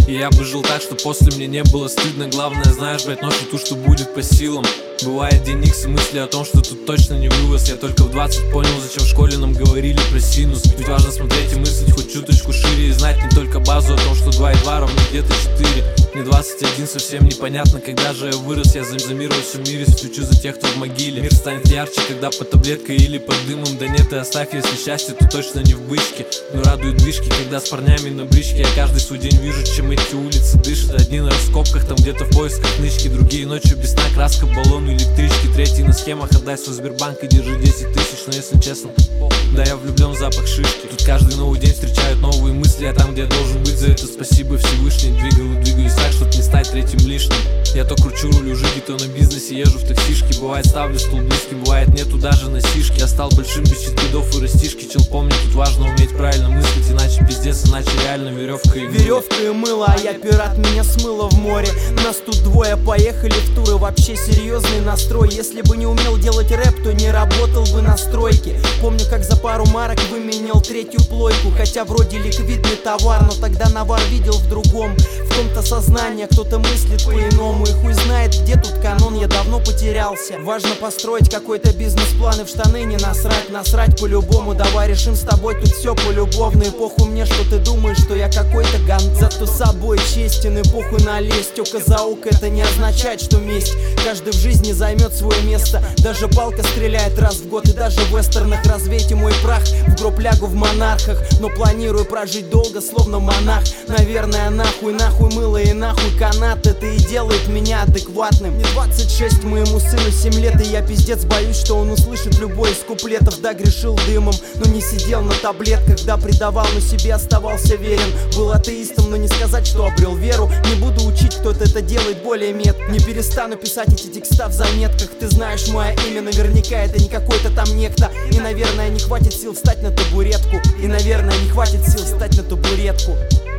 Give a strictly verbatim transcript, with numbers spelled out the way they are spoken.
И я бы жил так, что после мне не было стыдно. Главное, знаешь, брать ношу ту, что будет по силам. Бывает день икс и мысли о том, что тут точно не вывоз. Я только в двадцать понял, зачем в школе нам говорили про синус. Ведь важно смотреть и мыслить хоть чуточку шире. И знать не только базу о том, что два и два равно где-то четыре. Мне двадцать один, совсем непонятно, когда же я вырос. Я за, за мир во всем мире свечу за тех, кто в могиле. Мир станет ярче, когда под таблеткой или под дымом. Да нет, и оставь, если счастье, то точно не в бычке. Но радует движки, когда с парнями на бричке. Я каждый свой день вижу, чем эти улицы дышат. Одни на раскопках, там где-то в поисках нычки. Другие ночью без сна, краска, баллон, электрички. Третий на схемах, отдай свой Сбербанк и держи десять тысяч. Но если честно, да, я влюблен в запах шишки. Тут каждый новый день встречают новые мысли. А там, где я должен быть, за это спасибо Всевышний. Двигал и двигаюсь так, чтоб не стать третьим лишним. Я то кручу руль у жиги, то на бизнесе езжу в таксишке. Бывает ставлю стул близким, бывает нету даже носишки. Я стал большим без щиткидов и растишки. Чел, помни, тут важно уметь правильно мыслить. Иначе пиздец, иначе реально веревка и мыло. Веревка и мыло, а я пират, меня смыло в море. Нас тут двое, поехали в туры. Вообще серьезный настрой. Если бы не умел делать рэп, то не работал бы на стройке. Помню, как за пару марок выменял третью плойку. Хотя вроде ликвидный товар, но тогда навар видел в другом. В том-то сознание, кто-то мыслит по-иному. И хуй знает, где тут канон, я давно потерялся. Важно построить какой-то бизнес-план и в штаны не насрать. Насрать по-любому, давай решим с тобой тут все полюбовно. И похуй мне, что ты думаешь, что я какой-то ган. Зато собой честен и похуй налезть. Око за око, это не означает, что месть. Каждый в жизни займет свое место. Даже палка стреляет раз в год. И даже в вестернах развейте мой прах. В гроб лягу в монархах, но планирую прожить долго, словно монах. Наверное, нахуй, нахуй мыло и нахуй канат. Это и делает меня адекватным. Мне двадцать шесть, моему сыну семь лет. И я пиздец боюсь, что он услышит любой из куплетов. Да, грешил дымом, но не сидел на таблетках. Да, предавал, но себе оставался верен. Был атеистом, но не сказать, что обрел веру. Не буду учить, кто-то это делает более мет. Не перестану писать эти текста в заметках. Ты знаешь мое имя, наверняка это не какой-то там некто. И, наверное, не хватит сил встать на табуретку. И, наверное, не хватит сил встать на табуретку.